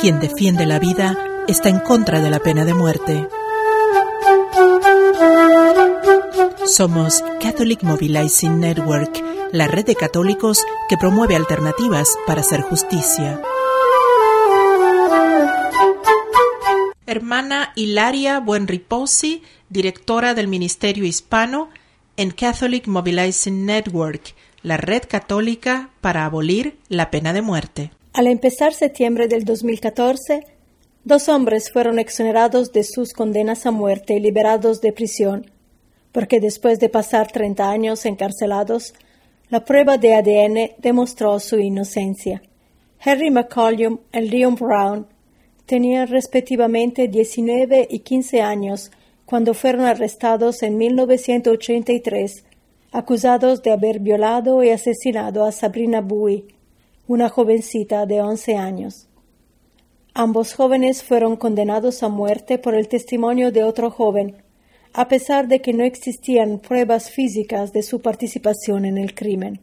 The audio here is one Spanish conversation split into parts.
Quien defiende la vida está en contra de la pena de muerte. Somos Catholic Mobilizing Network, la red de católicos que promueve alternativas para hacer justicia. Hermana Hilaria Buenriposi, directora del Ministerio Hispano en Catholic Mobilizing Network, la red católica para abolir la pena de muerte. Al empezar septiembre del 2014, 2 hombres fueron exonerados de sus condenas a muerte y liberados de prisión, porque después de pasar 30 años encarcelados, la prueba de ADN demostró su inocencia. Henry McCollum y Leon Brown tenían respectivamente 19 y 15 años cuando fueron arrestados en 1983, acusados de haber violado y asesinado a Sabrina Bowie, una jovencita de 11 años. Ambos jóvenes fueron condenados a muerte por el testimonio de otro joven, a pesar de que no existían pruebas físicas de su participación en el crimen.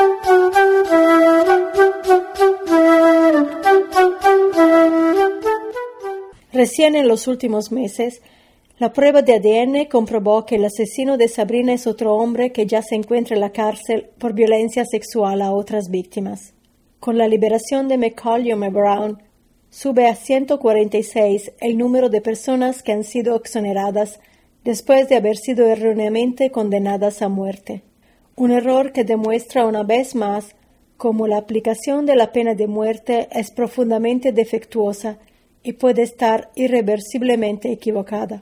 Recién en los últimos meses, la prueba de ADN comprobó que el asesino de Sabrina es otro hombre que ya se encuentra en la cárcel por violencia sexual a otras víctimas. Con la liberación de McCollum y Brown, sube a 146 el número de personas que han sido exoneradas después de haber sido erróneamente condenadas a muerte. Un error que demuestra una vez más cómo la aplicación de la pena de muerte es profundamente defectuosa y puede estar irreversiblemente equivocada.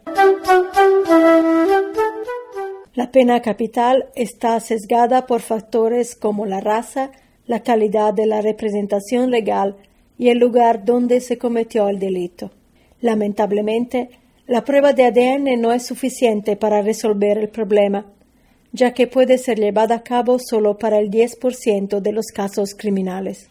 La pena capital está sesgada por factores como la raza, la calidad de la representación legal y el lugar donde se cometió el delito. Lamentablemente, la prueba de ADN no es suficiente para resolver el problema, ya que puede ser llevada a cabo solo para el 10% de los casos criminales.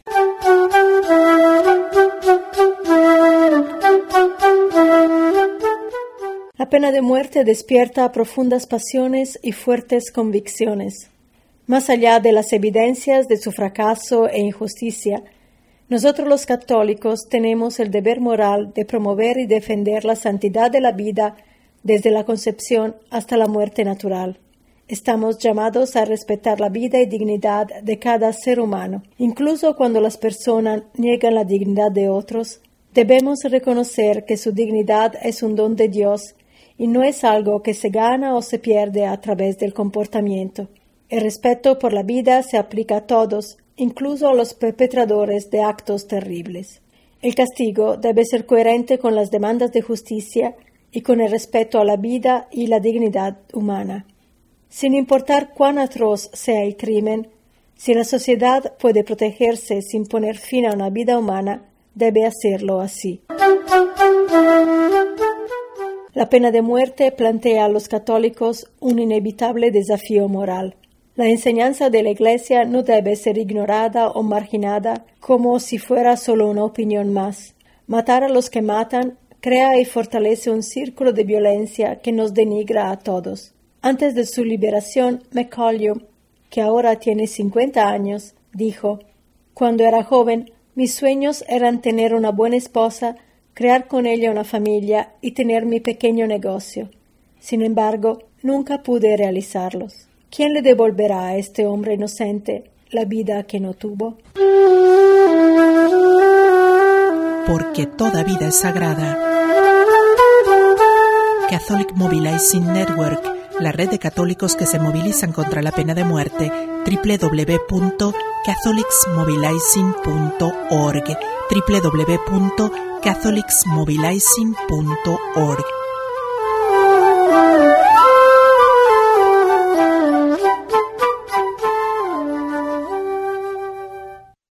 La pena de muerte despierta profundas pasiones y fuertes convicciones. Más allá de las evidencias de su fracaso e injusticia, nosotros los católicos tenemos el deber moral de promover y defender la santidad de la vida desde la concepción hasta la muerte natural. Estamos llamados a respetar la vida y dignidad de cada ser humano. Incluso cuando las personas niegan la dignidad de otros, debemos reconocer que su dignidad es un don de Dios y no es algo que se gana o se pierde a través del comportamiento. El respeto por la vida se aplica a todos, incluso a los perpetradores de actos terribles. El castigo debe ser coherente con las demandas de justicia y con el respeto a la vida y la dignidad humana. Sin importar cuán atroz sea el crimen, si la sociedad puede protegerse sin poner fin a una vida humana, debe hacerlo así. La pena de muerte plantea a los católicos un inevitable desafío moral. La enseñanza de la Iglesia no debe ser ignorada o marginada como si fuera solo una opinión más. Matar a los que matan crea y fortalece un círculo de violencia que nos denigra a todos. Antes de su liberación, McCollum, que ahora tiene 50 años, dijo: «Cuando era joven, mis sueños eran tener una buena esposa, crear con ella una familia y tener mi pequeño negocio. Sin embargo, nunca pude realizarlos. ¿Quién le devolverá a este hombre inocente la vida que no tuvo?» Porque toda vida es sagrada. Catholic Mobilizing Network, la red de católicos que se movilizan contra la pena de muerte. www.catholicsmobilizing.org www.catholicsmobilizing.org